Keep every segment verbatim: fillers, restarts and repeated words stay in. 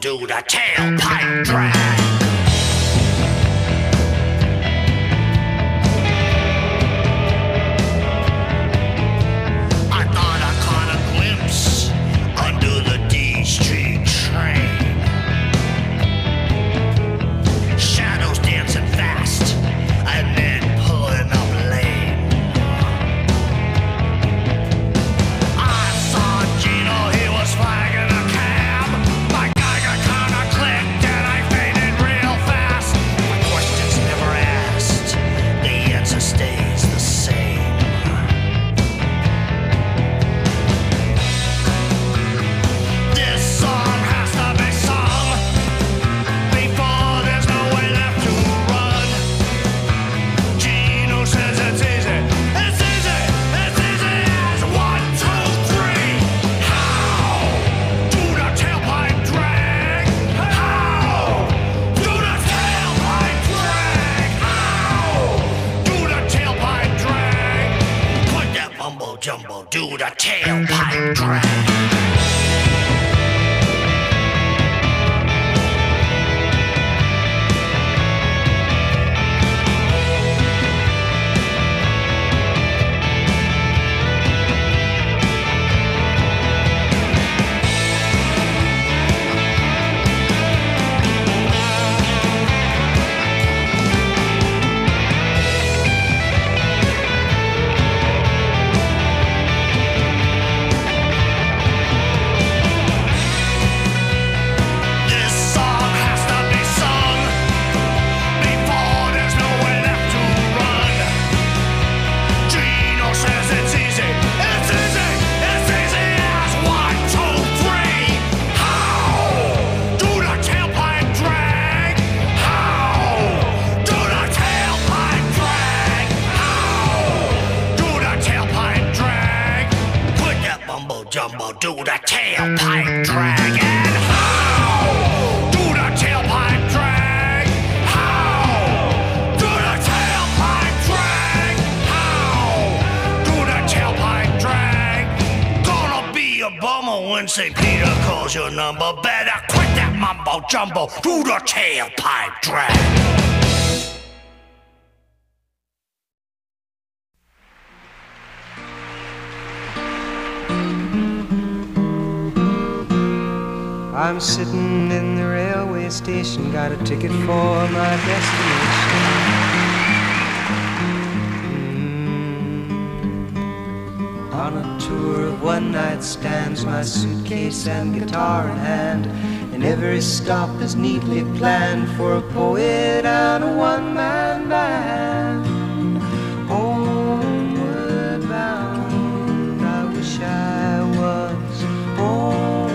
do the tailpipe drag. Jumbo, do the tailpipe drag. Jumbo, do the tailpipe drag. And how? Do the tailpipe drag. How? Do the tailpipe drag. How? Do the tailpipe drag. Gonna be a bummer when Saint Peter calls your number. Better quit that mumbo jumbo. Do the tailpipe drag. I'm sitting in the railway station, got a ticket for my destination. Mm. On a tour of one-night stands, my suitcase and guitar in hand, and every stop is neatly planned for a poet and a one-man band. Homeward bound, I wish I was home.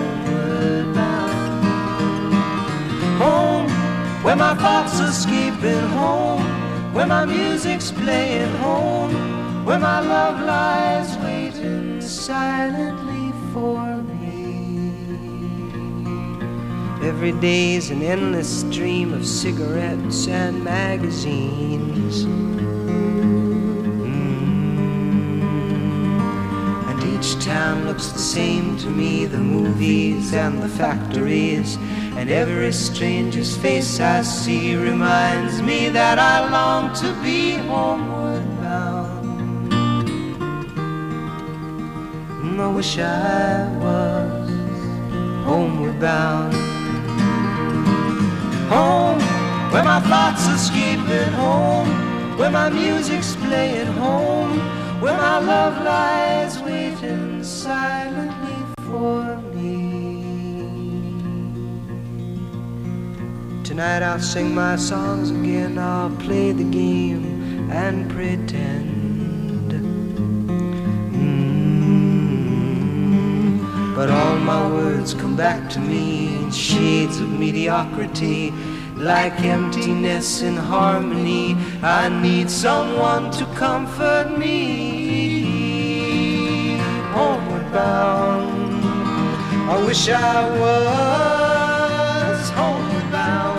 Home, where my thoughts are escaping home, where my music's playing home, where my love lies waiting silently for me. Every day's an endless stream of cigarettes and magazines. Mm. And each town looks the same to me, the movies and the factories. And every stranger's face I see reminds me that I long to be homeward bound. And I wish I was homeward bound. Home, where my thoughts are escaping home, where my music's playing home, where my love lies waiting silently for me. Tonight I'll sing my songs again, I'll play the game and pretend. Mm. But all my words come back to me in shades of mediocrity, like emptiness in harmony. I need someone to comfort me. Homeward bound, I wish I was homeward bound.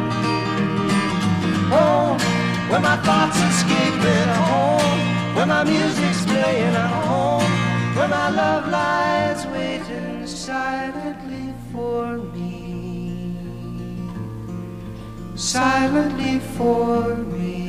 Home, where my thoughts escaping home, where my music's playing at home, where my love lies waiting silently for me. silently for me.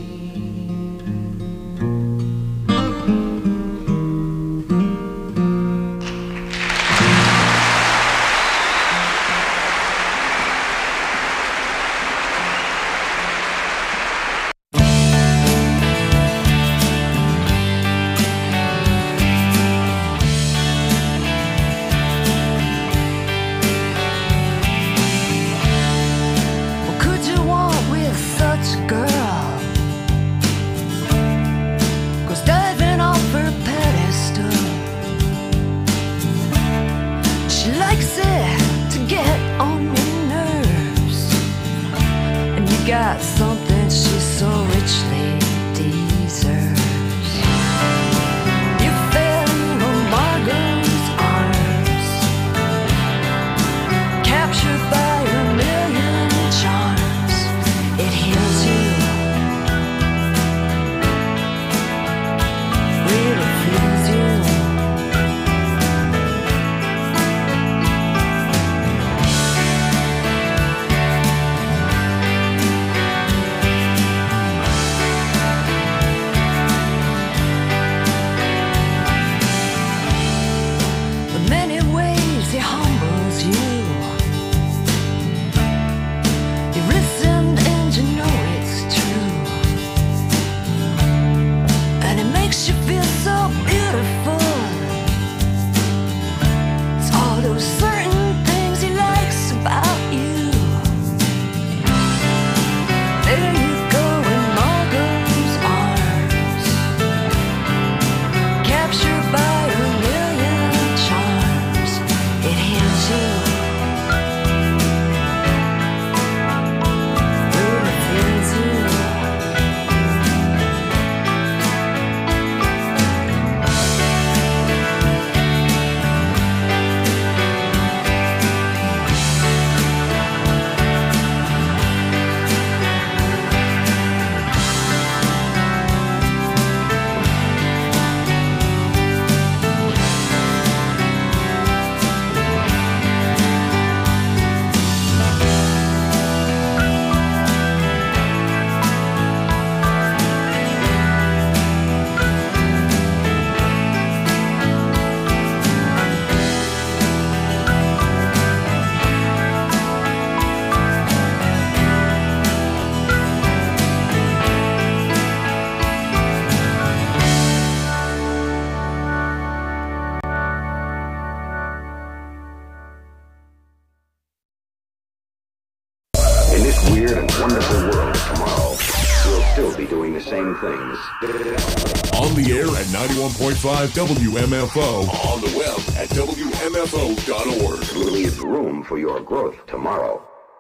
Got something she so richly deserves. You fell into Margot's arms, captured by a million charms. It heals you, really feels you. weird and wonderful world tomorrow, we'll still be doing the same things. On the air at ninety-one point five W M F O. On the web at W M F O dot org. We'll leave room for your growth tomorrow.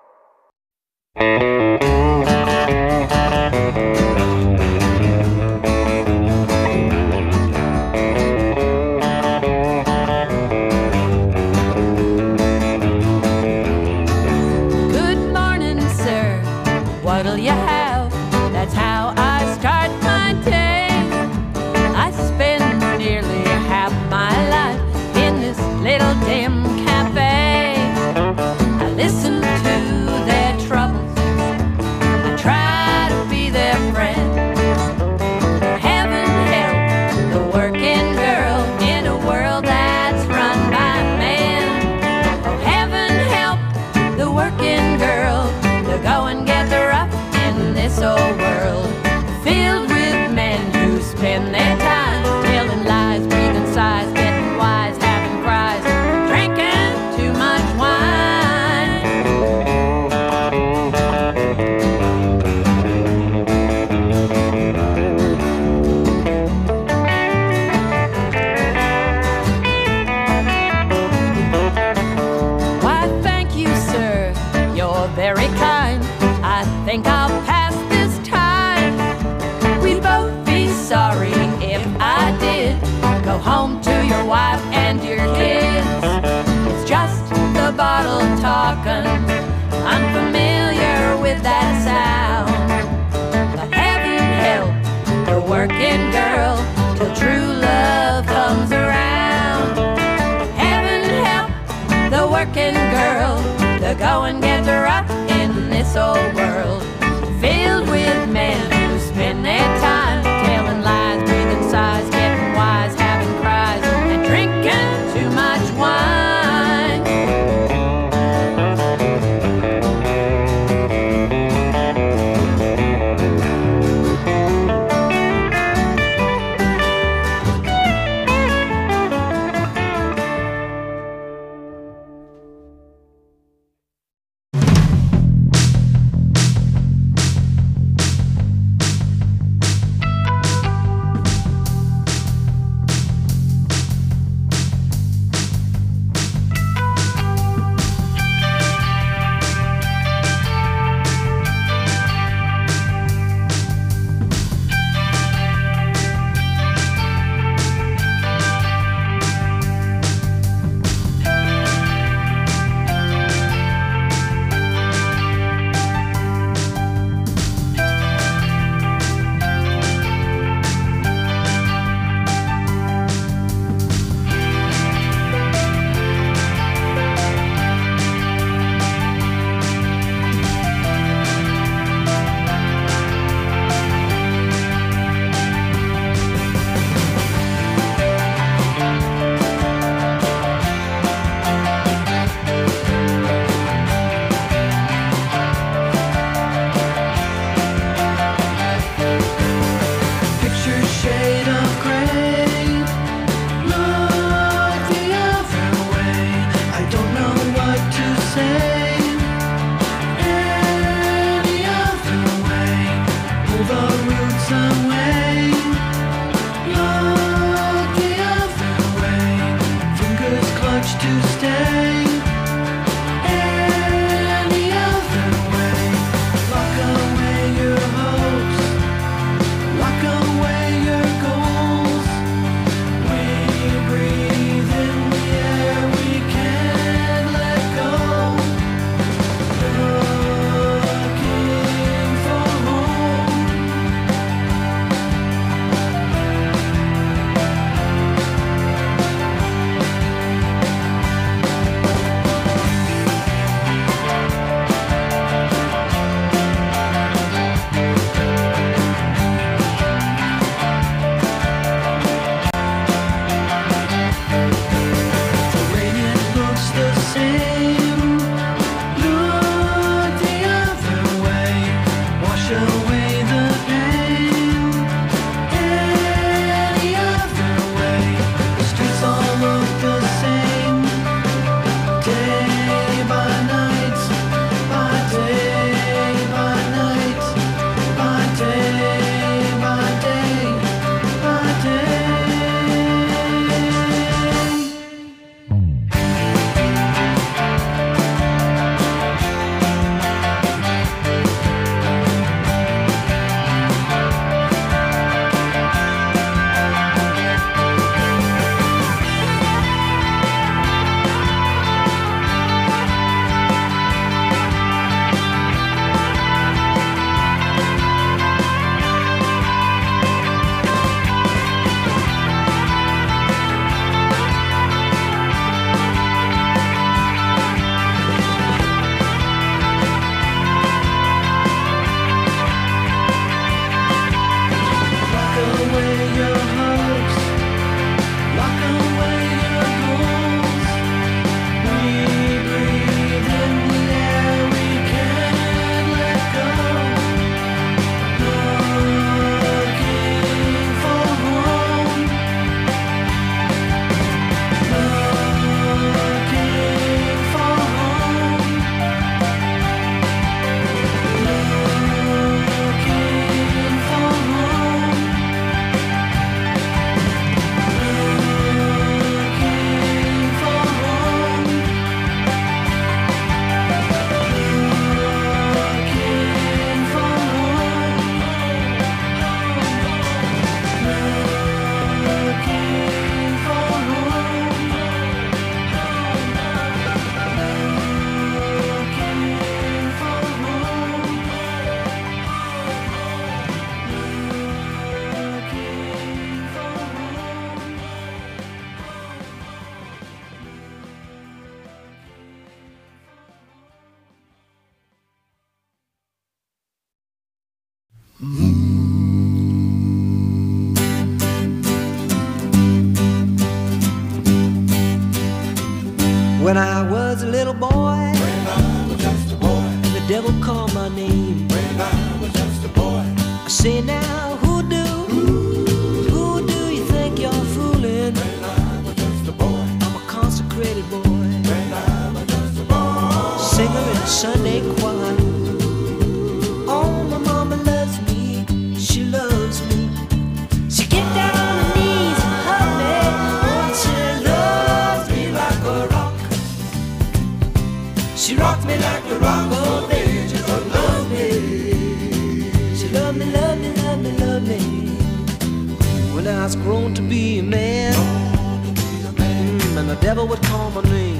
Good morning, sir. What'll you have? That's how I start my day. I spend nearly half my life in this little dim cafe. I listen to their troubles. I try to be their friend. Heaven help the working girl in a world that's run by men. Oh, heaven help the working girl to go and get the rough in this old world, filled with men who spend their time telling lies, breathing sighs, getting wise, having cries, drinking too much wine. Why, thank you, sir, you're very kind. I think I'll pass this time. We'd both be sorry if I did go home to your wife and your kids. It's just the bottle talking. I'm familiar with that sound. But heaven help the working girl till true love comes around. Heaven help the working girl to go and get the rough in this this old world filled with men who spend their time telling lies, breathing sighs, getting wise, having cries, and drinking too much wine. me like the rock of ages. Oh, love me. She loved me, loved me, loved me, loved me. When I was grown to be a man, mm, and the devil would call my name.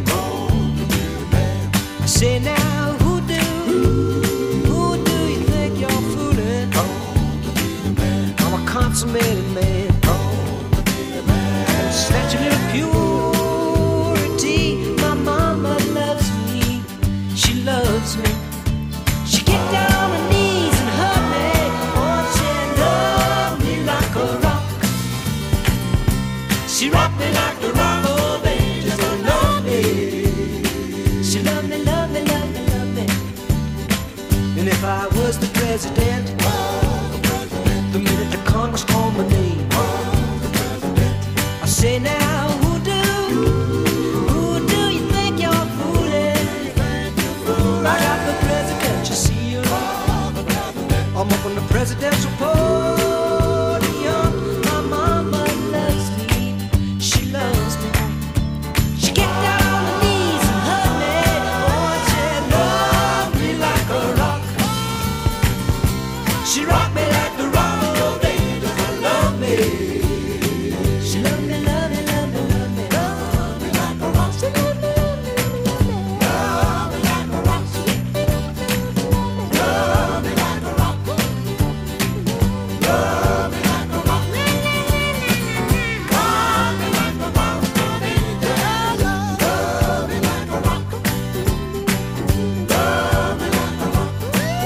I say now, who do, who do you think you're fooling? I'm a consummated man. Snatch a little purity. My mama loves me. She loves me. She get down on her knees and hug me. Oh, she loved me like a rock. She rocked me like the rock of ages. Oh, love me. She loved me, loved me, loved me, loved me. And if I was the president, the minute the Congress called my name, I say now, who do, who do you think you're fooling? Right out the presidential seal, I'm up on the presidential podium. My mama loves me, she loves me. She get down on her knees and hug me. Oh, she loved me like a rock. She rocked me like the rock of ages. Oh, love me. She loved me, love me, love me, love me. Love me like a rock. She loved me, love me, love me, love me. Love me like a rock. Love me like a rock. Love me like a rock. Love me like a rock. Love me like a rock. Love me like a rock. Love me like a rock. Love me like a rock.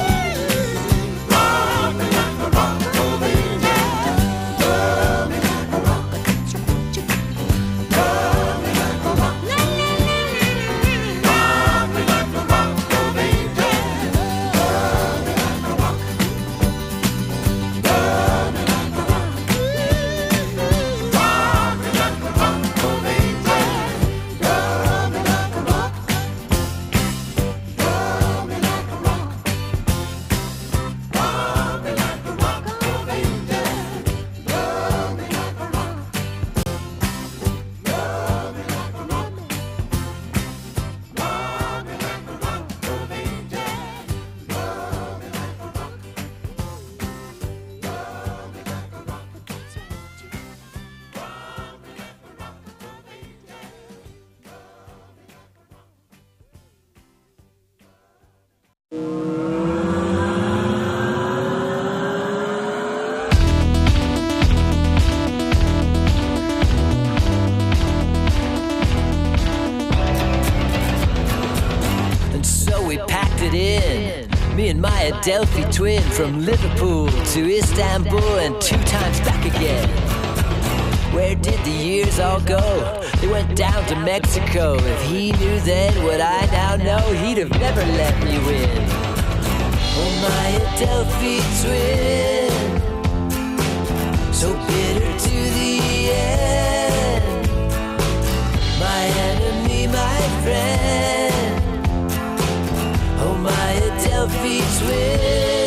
And so we packed it in. Me and my Adelphi twin, from Liverpool to Istanbul and two times back again. Where did the years all go? They went down to Mexico. If he knew then what I now know, he'd have never let me win. Oh, my Adelphi twin, so bitter to the end. My enemy, my friend. Oh, my Adelphi twin.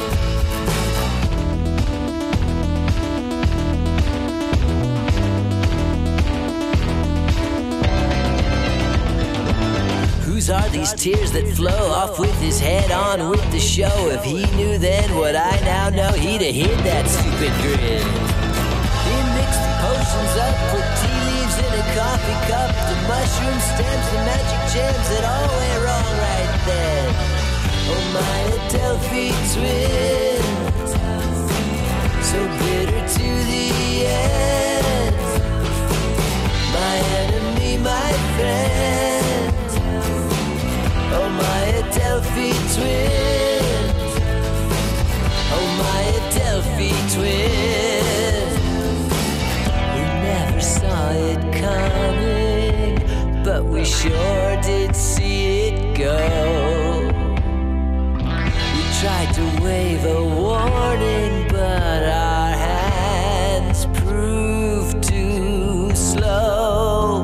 Whose are these tears that flow off with his head on with the show? If he knew then what I now know, he'd have hid that stupid grin. He mixed the potions up, put tea leaves in a coffee cup, the mushroom stems, the magic gems that all went wrong right then. Oh, my Adelphi twin, so bitter to the end. My enemy, my friend. Oh, my Adelphi twin. Oh, my Adelphi twin. We never saw it coming, but we sure did see it go. We tried to wave a warning, but our hands proved too slow.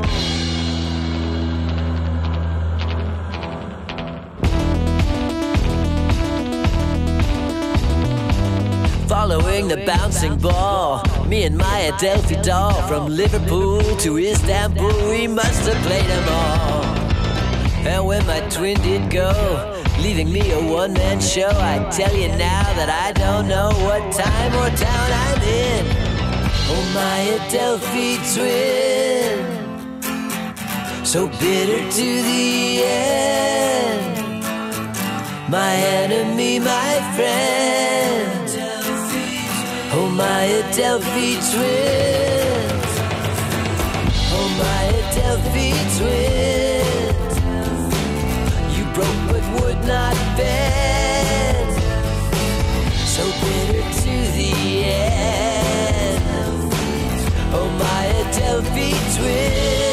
Following the bouncing ball, me and my Adelphi doll, from Liverpool to Istanbul, we must have played them all. And when my twin did go, leaving me a one-man show, I tell you now that I don't know what time or town I'm in. Oh, my Adelphi twin, so bitter to the end. My enemy, my friend. Oh, my Adelphi twins. Oh, my Adelphi twins. You broke but would not bend. So bitter to the end. Oh, my Adelphi twins.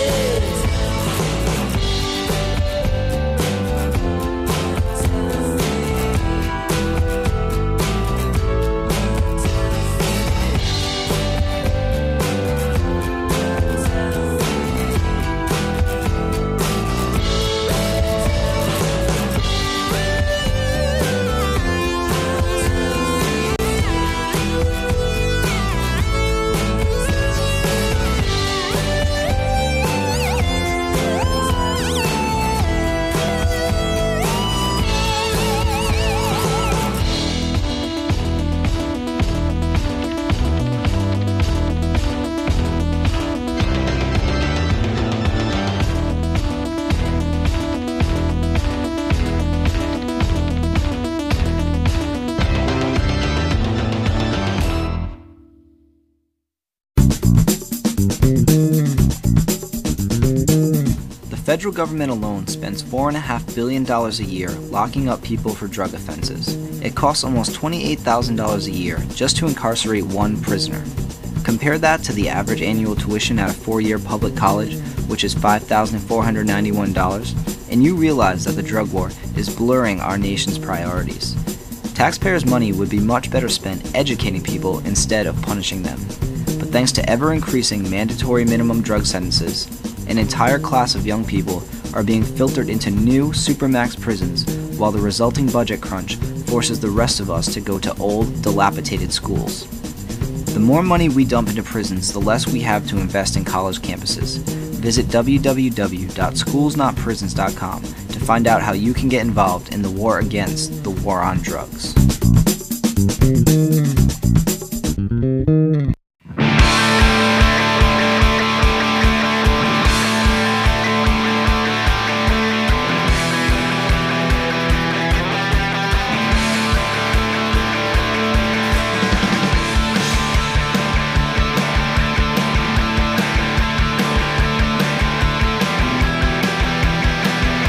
The federal government alone spends four point five billion dollars a year locking up people for drug offenses. It costs almost twenty-eight thousand dollars a year just to incarcerate one prisoner. Compare that to the average annual tuition at a four-year public college, which is five thousand four hundred ninety-one dollars, and you realize that the drug war is blurring our nation's priorities. Taxpayers' money would be much better spent educating people instead of punishing them. But thanks to ever-increasing mandatory minimum drug sentences, an entire class of young people are being filtered into new supermax prisons, while the resulting budget crunch forces the rest of us to go to old, dilapidated schools. The more money we dump into prisons, the less we have to invest in college campuses. Visit w w w dot schools not prisons dot com to find out how you can get involved in the war against the war on drugs.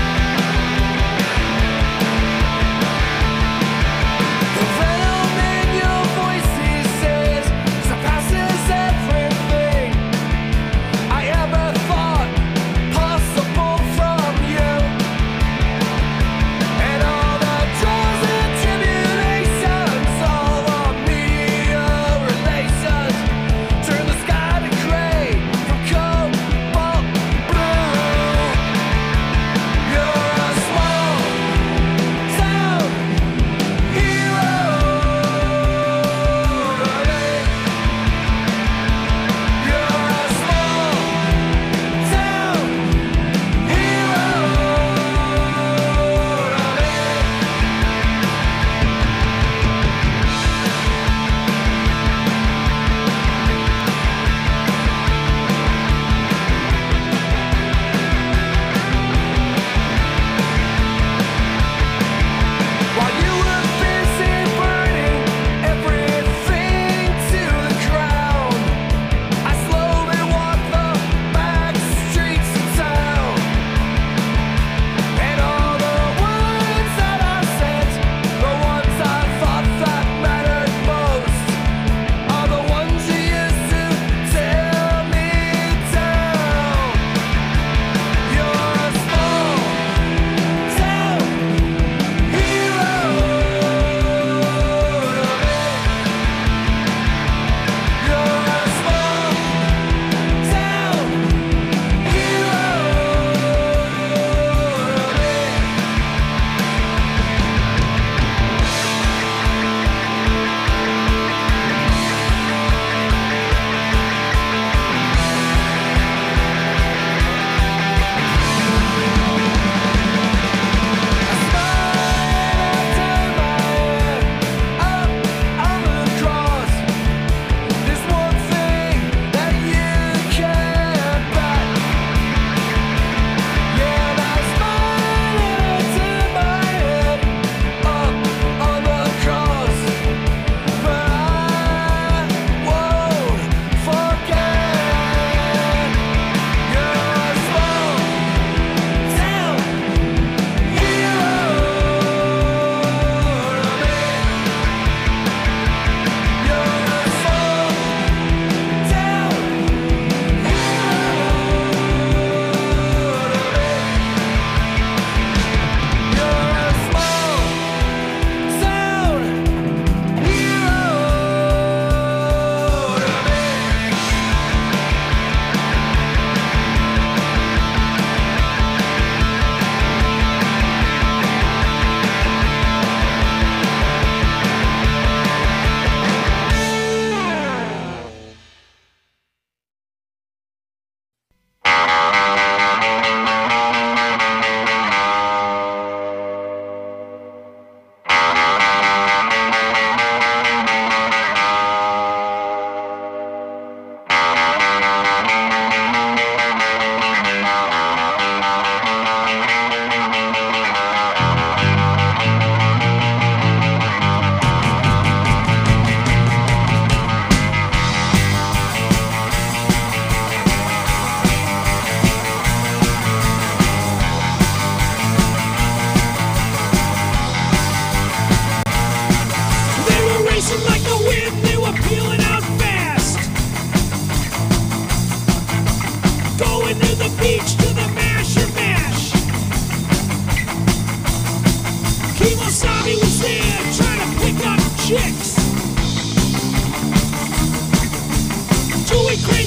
The fellow man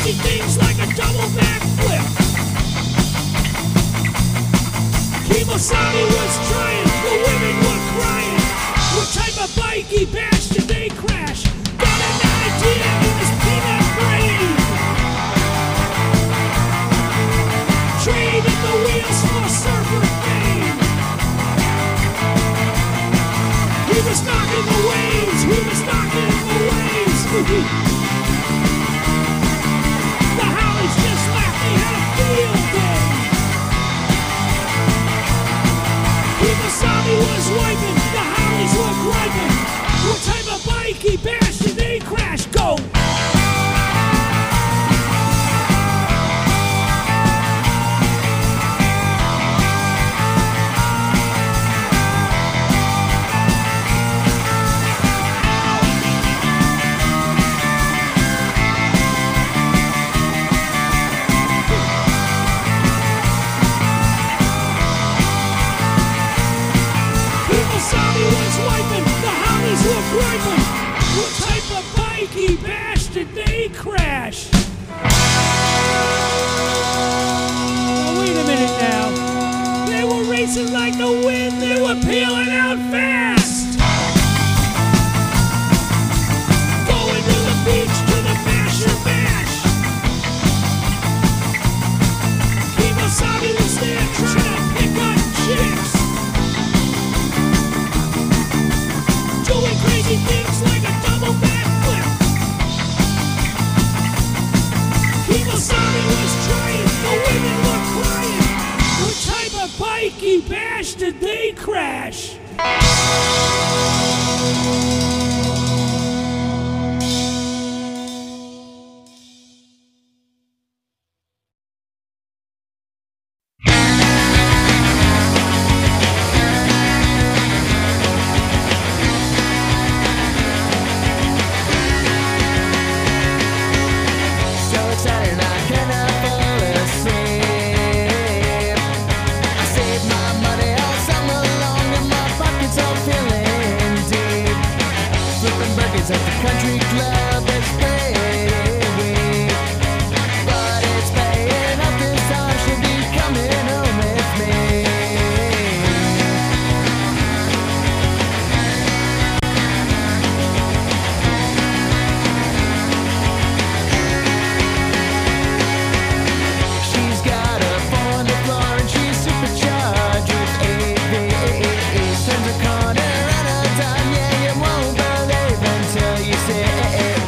crazy things like a double backflip. Kemosabe was trying, the women were crying. What type of bikey bash did they crash? Got an idea in his peanut brain. Trading the wheels for surfer fame. He was knocking the waves, he was knocking the waves. The Hollies just laughed, they had a field day. Kemosabe was wiping, the Hollies were griping. What type of bikey bash did they crash? Go! What type of bikey bash did they crash? Oh, wait a minute now. They were racing like the wind. They were peeling out fast. Going to the beach to the Basher Bash. Kemosabe was there trying to pick up chicks. Doing crazy things like a double backflip. Kemosabe was trying, the women were crying. What type of bikey bash did they crash? At the country club that's paying, but it's paying up this time. She'll be coming home with me. She's got a four on the floor and she's supercharged with A V. Turns a corner and a dime, yeah, you won't believe until you say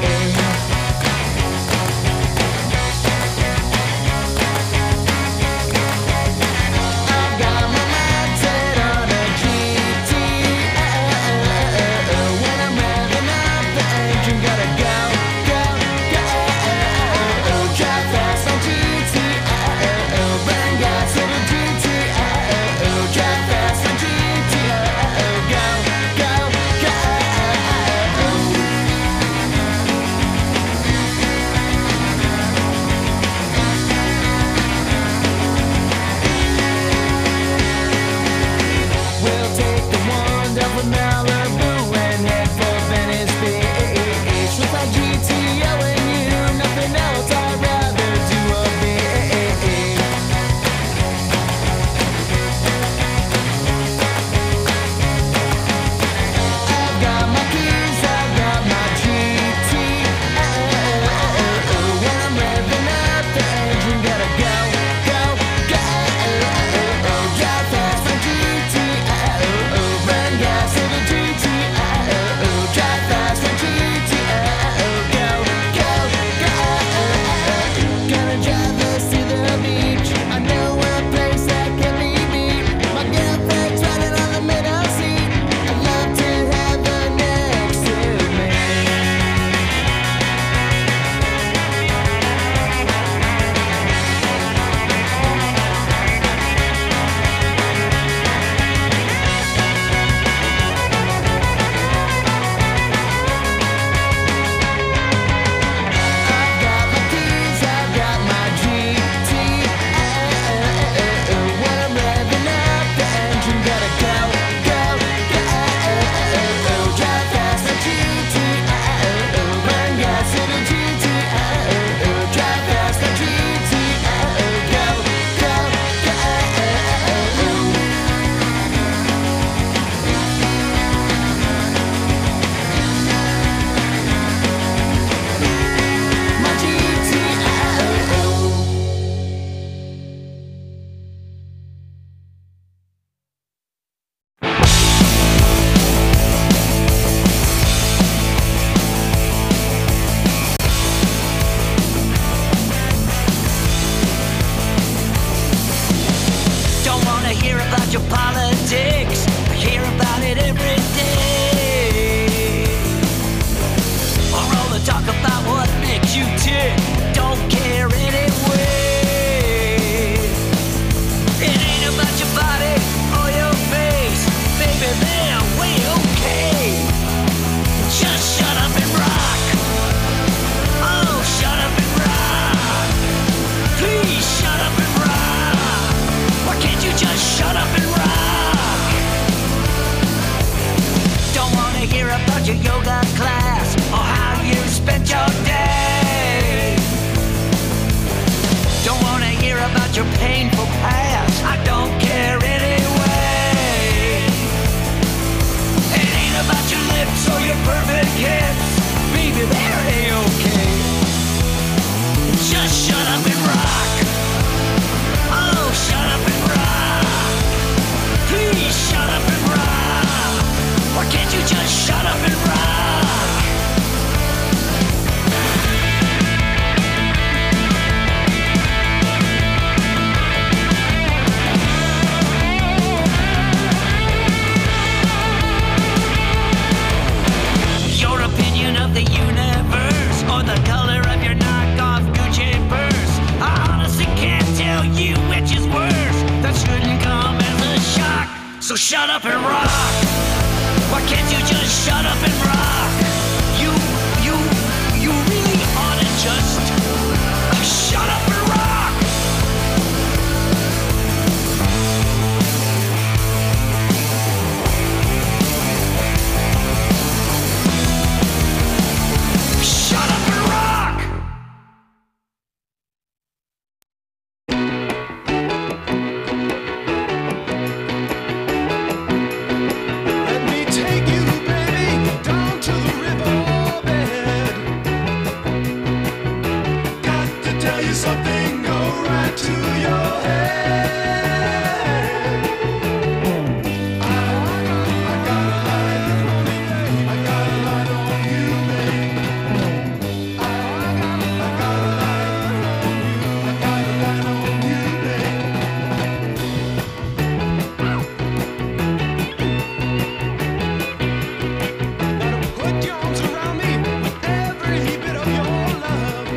shut up and rock? Why can't you just shut up and rock? You, you, you really ought to just uh, shut up and rock. Shut up and rock. Let me take you, baby, down to the riverbed. Got to tell you something, go right to your head. I, I got a line on you, I got a line on you, baby. I, I got a line on you, I got a line on you, baby. Put your arms around me with every bit of your love.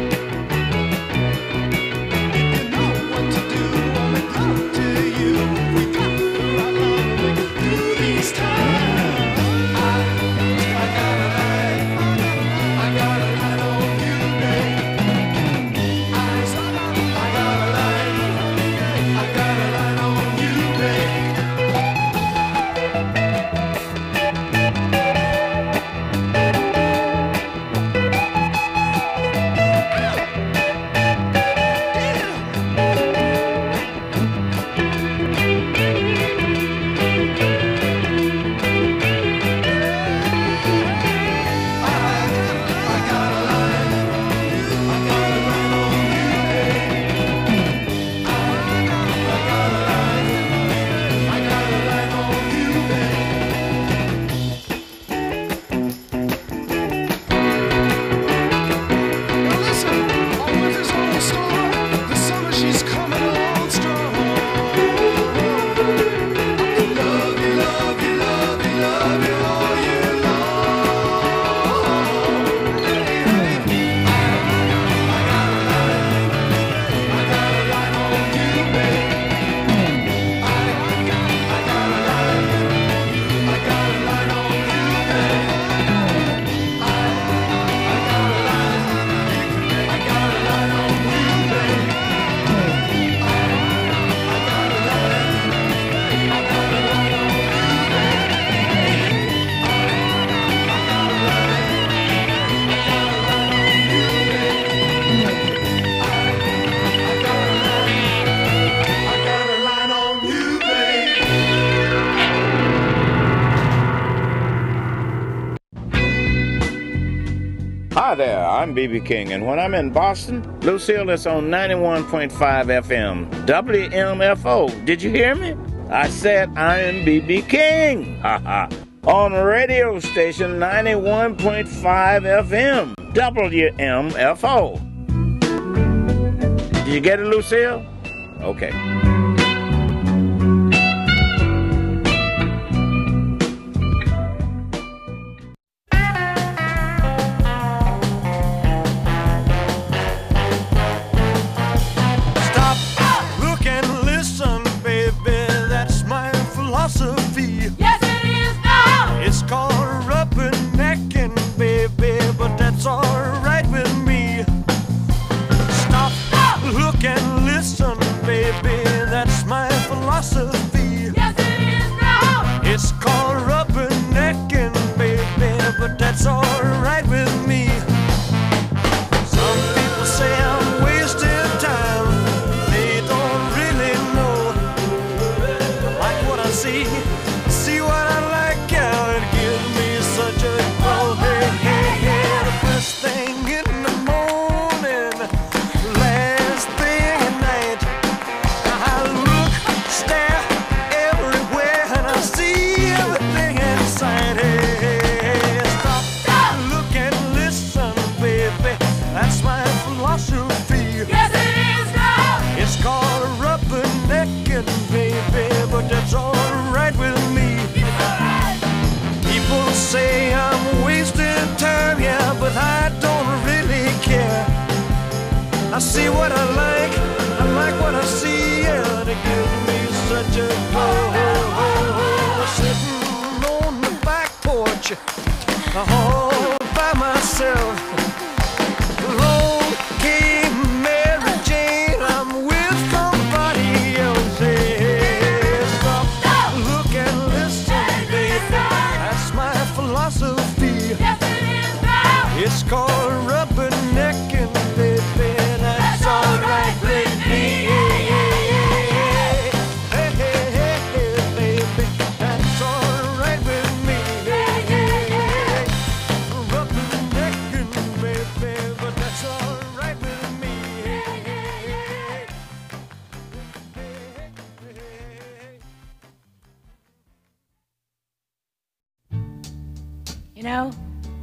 If you know what to do, I'll make love to you. We got the right love to make it through these times. I, I got a line, I got a line on you, babe. I, I got a line, I got a line on you, babe. Now listen, on with this whole story. The summer she's coming on strong. I love you, love you, love you, love you all year long. I got a line on you, babe. I, I got a line, I got a line on you, babe. I, I got a line, I got a line on you, babe. I, I got a line, I got a line on you, babe. Hi there, I'm B B King, and when I'm in Boston, Lucille is on ninety-one point five F M, W M F O. Did you hear me? I said I'm B B King, haha, on radio station ninety-one point five F M, W M F O. Did you get it, Lucille? Okay. Stop, look and listen, baby. That's my philosophy. Yes, it is now. It's called rubbernecking, baby, but that's alright with me. Stop, look and listen, baby. That's my philosophy. Yes, it is now. It's called rubbernecking, baby, but that's alright with me. Some people say I'm wasting time. They don't really know. I like what I see, see what I like, yeah, it gives me such a glow. Hey, hey, hey, the first thing in the morning, last thing at night. I look, stare everywhere, and I see everything inside. Hey, hey, hey, stop, look and listen, baby. That's my philosophy. Yes, it is now. It's called rubbernecking, baby, but that's alright with me. It's alright. People say I'm wasting time, yeah, but I don't really care. I see what I like, I like what I see, yeah, they give me such a glow. I see church all by myself. Lord, came Mary Jane, I'm with somebody else. Hey, stop, look and listen, baby. That's my philosophy. It's called rubbernecking, baby. That's alright with me. Hey, hey, hey, hey, baby. That's alright with me. Rubbernecking, baby, but that's alright with me. You know,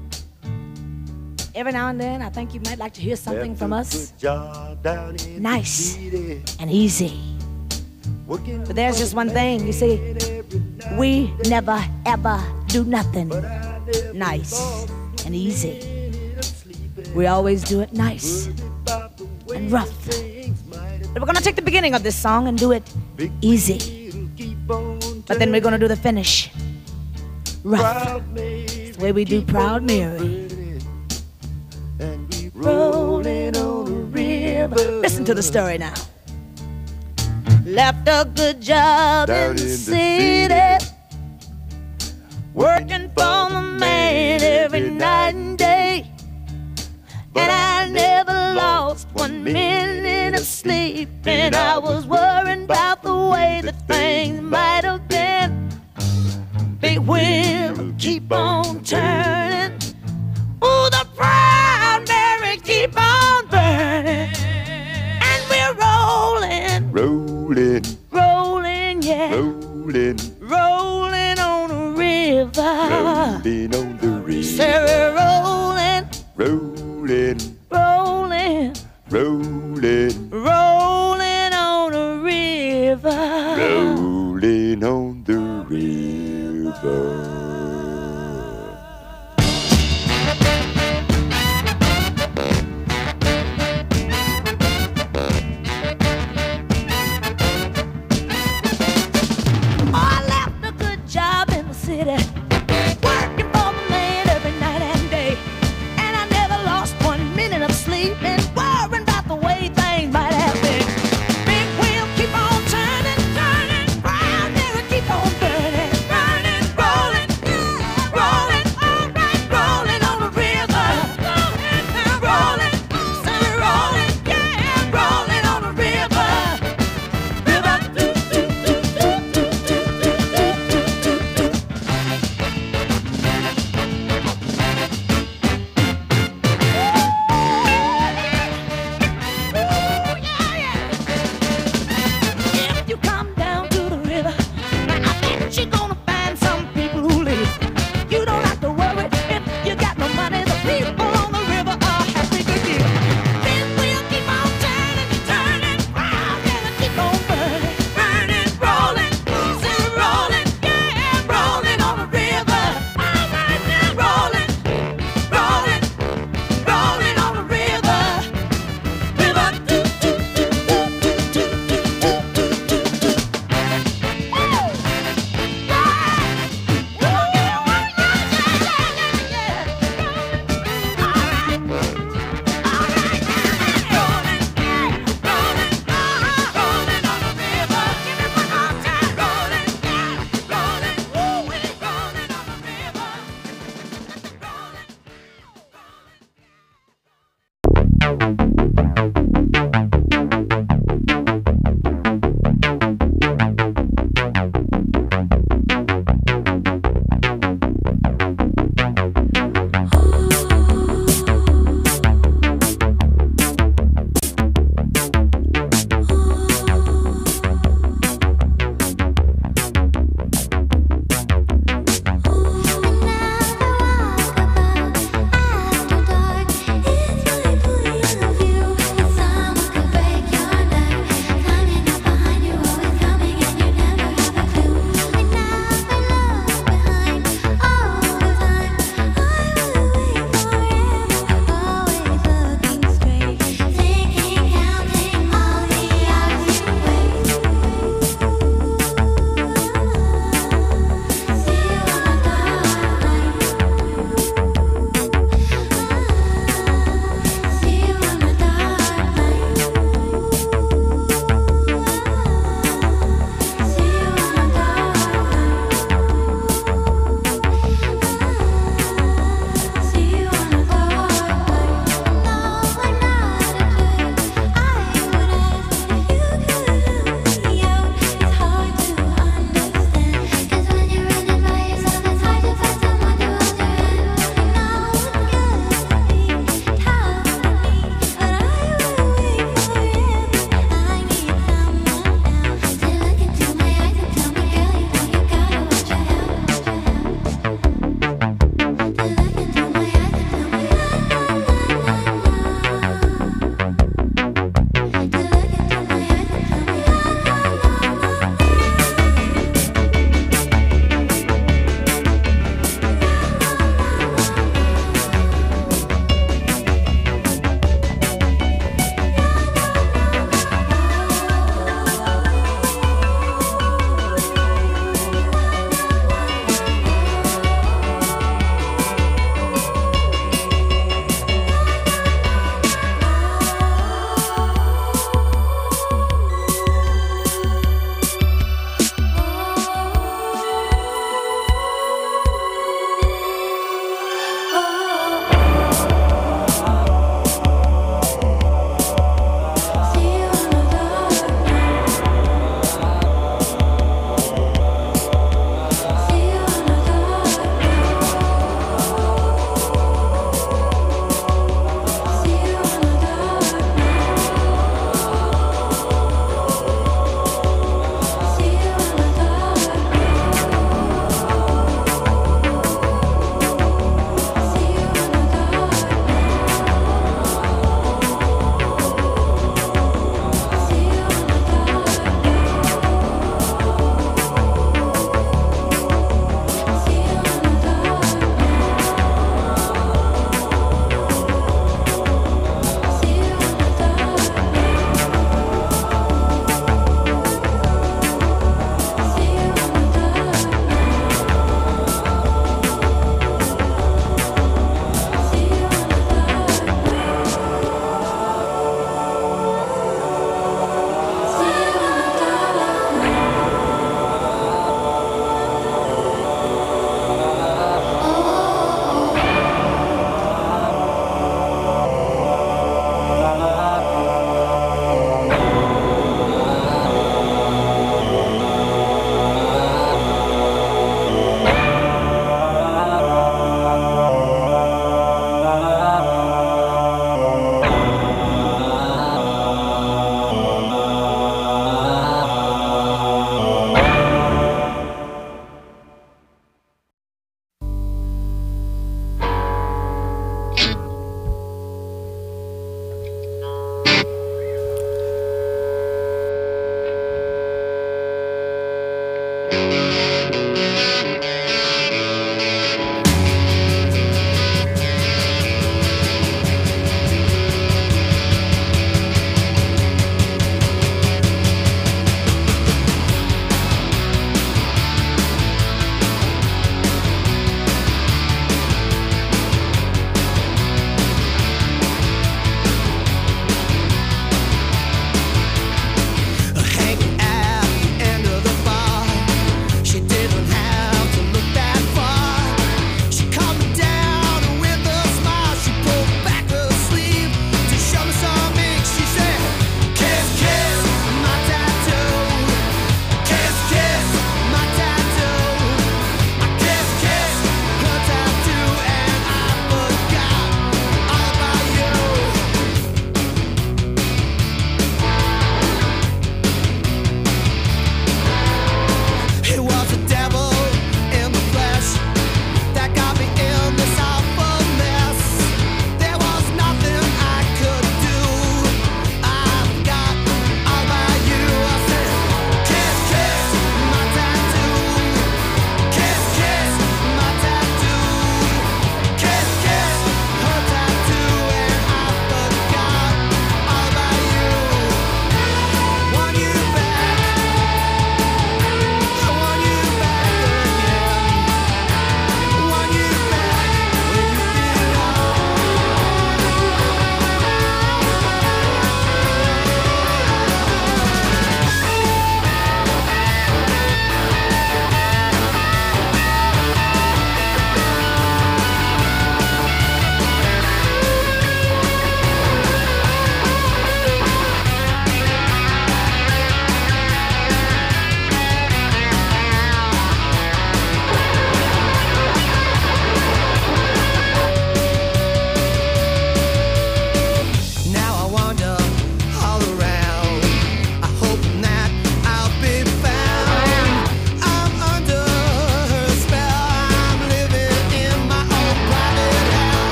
every now and then I think you might like to hear something from us nice and easy. But there's just one thing, you see, we never ever do nothing nice and easy. We always do it nice and rough. But we're gonna take the beginning of this song and do it easy. But then we're gonna do the finish rough. It's the way we do Proud Mary. Rolling on a river. Listen to the story now. Left a good job in the city, working for the man every night and day. And I never lost one minute of sleep, and I was worrying about the way that things might have been. Big wheel keep on turning. Ooh, the Proud Mary keep on burning. And we're rolling, Rolling, rolling, yeah, rolling, rolling on a river. rolling on the river. Say we're rolling, Rolling, rolling, rolling, rolling on a river. rolling on the river.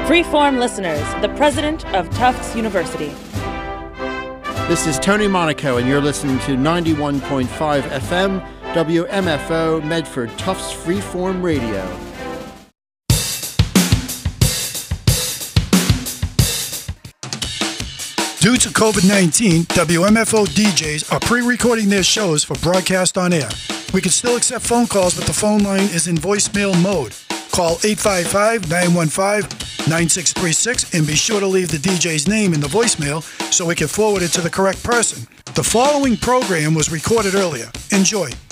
Freeform listeners, the president of Tufts University. This is Tony Monaco, and you're listening to ninety-one point five F M, W M F O, Medford, Tufts Freeform Radio. Due to COVID nineteen, W M F O D Js are pre-recording their shows for broadcast on air. We can still accept phone calls, but the phone line is in voicemail mode. Call eight five five, nine one five, nine six three six and be sure to leave the D J's name in the voicemail so we can forward it to the correct person. The following program was recorded earlier. Enjoy.